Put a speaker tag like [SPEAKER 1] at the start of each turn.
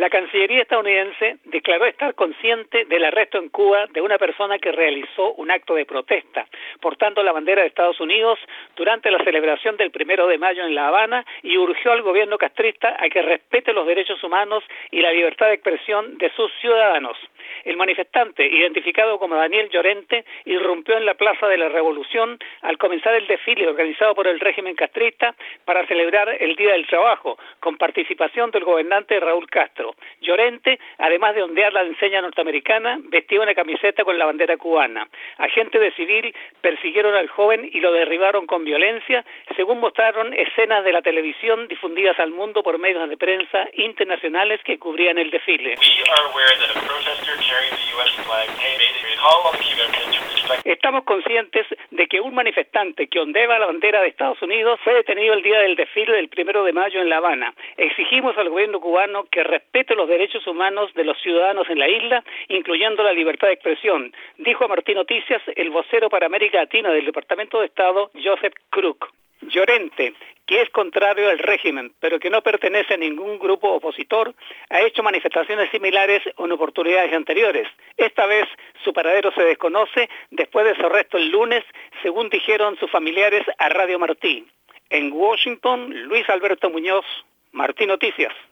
[SPEAKER 1] La Cancillería estadounidense declaró estar consciente del arresto en Cuba de una persona que realizó un acto de protesta, portando la bandera de Estados Unidos durante la celebración del 1 de mayo en La Habana, y urgió al gobierno castrista a que respete los derechos humanos y la libertad de expresión de sus ciudadanos. El manifestante, identificado como Daniel Llorente, irrumpió en la Plaza de la Revolución al comenzar el desfile organizado por el régimen castrista para celebrar el Día del Trabajo, con participación del gobernante Raúl Castro. Llorente, además de ondear la enseña norteamericana, vestía una camiseta con la bandera cubana. Agentes de civil persiguieron al joven y lo derribaron con violencia, según mostraron escenas de la televisión difundidas al mundo por medios de prensa internacionales que cubrían el desfile. Estamos conscientes de que un manifestante que ondeaba la bandera de Estados Unidos fue detenido el día del desfile del 1 de mayo en La Habana. Exigimos al gobierno cubano que respete los derechos humanos de los ciudadanos en la isla, incluyendo la libertad de expresión, dijo a Martín Noticias el vocero para América Latina del Departamento de Estado, Joseph Crook. Llorente, que es contrario al régimen, pero que no pertenece a ningún grupo opositor, ha hecho manifestaciones similares en oportunidades anteriores. Esta vez su paradero se desconoce después de su arresto el lunes, según dijeron sus familiares a Radio Martí. En Washington, Luis Alberto Muñoz, Martí Noticias.